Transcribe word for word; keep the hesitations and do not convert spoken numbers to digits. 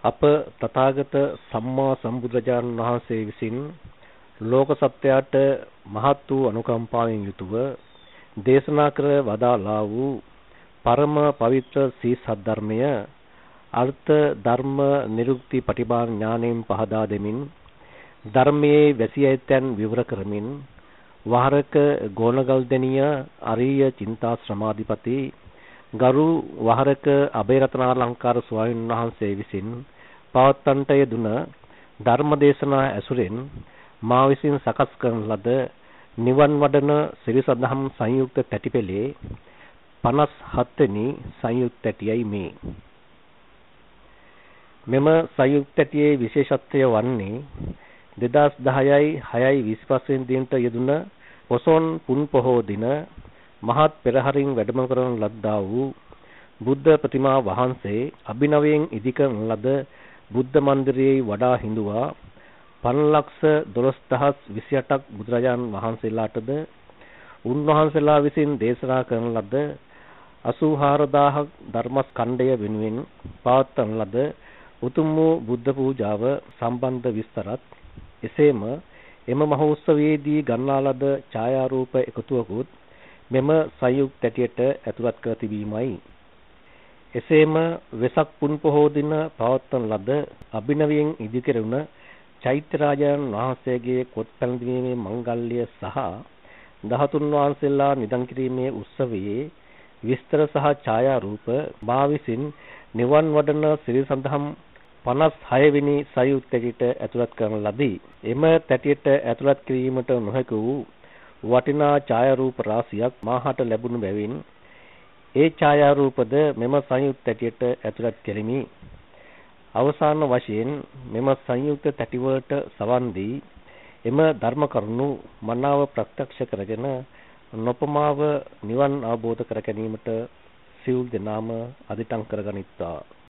අප තථාගත සම්මා සම්බුදුරජාණන් වහන්සේ විසින් ලෝක සත්‍යයට මහත් වූ අනුකම්පාවෙන් යුතුව දේශනා කර වදාළා වූ පරම පවිත්‍ර සී සද්ධර්මය අර්ථ ධර්ම නිරුක්ති පටිභාන ඥාණයෙන් පහදා දෙමින් ධර්මයේ වැසී ඇතැන් විවර කරමින් වහරක ගෝණගල්දෙනිය අරිය චින්තාශ්‍රමාධිපති ගරු වහරක අබේරතනාලංකාර ස්වාමීන් වහන්සේ විසින් පවත්වන්නට යෙදුන ධර්මදේශනා ඇසුරෙන් මා විසින් සකස් කරන ලද නිවන් වඩන සිරි සදහම් සංයුක්ත තැටිපෙළේ පනස් හත් වෙනි සංයුක්ත තැටියයි මේ. මෙම සංයුක්ත තැටියේ විශේෂත්වය වන්නේ දෙදාස් දහයයි හයයි විසිපස් වෙනි දිනට යෙදුන පොසොන් පුන් පොහෝ දින මහත් පෙරහරින් වැඩම කරන ලද්දා වූ බුද්ධ ප්‍රතිමා වහන්සේ අභිනවයෙන් ඉදිකරන ලද බුද්ධ මන්දිරයේ වඩා හිඳුවා පන්ලක්ෂ දොළොස් දහස් විසි අටක් බුදුරජාණන් වහන්සේලාටද උන්වහන්සේලා විසින් දේශනා කරන ලද අසූහාර දාහක් ධර්මස්කන්ධය වෙනුවෙන් පවත්වන ලද උතුම් වූ බුද්ධ පූජාව සම්බන්ධ විස්තරත් එසේම එම මහෝත්සවයේදී ගන්නා ලද ඡායාරූප එකතුවකුත් මෙම සංයුක්ත තැටියට ඇතුළත් කර තිබීමයි. එසේම වෙසක් පුන් පොහෝ දින පවත්වන ලද අභිනවයෙන් ඉදිකරුණ චෛත්‍ය රාජයන් වහන්සේගේ කොත් පැනදීමේ මංගල්‍ය සහ දහතුන් වහන්සේලා නිදන් කිරීමේ උත්සවයේ විස්තර සහ ඡායාරූප මා විසින් නිවන් වඩන සිරි සඳහම් පනස් හය වෙනි සංයුක්ත තැටියට ඇතුළත් කරන ලදී. එම තැටියට ඇතුළත් කිරීමට නොහැකි වූ වටිනා ඡායාරූප රාශියක් මාහට ලැබුණු බැවින් ඒ ඡායාරූපද මෙම සංයුක්ත තැටියට ඇතුළත් කෙලිමි. අවසාන වශයෙන් මෙම සංයුක්ත තැටිවලට සවන් දී එම ධර්ම කරුණු මනාව ප්‍රත්‍යක්ෂ කරගෙන නොපමාව නිවන් අවබෝධ කර ගැනීමට සියලු දෙනාම අදිටන් කරගනිත්වා.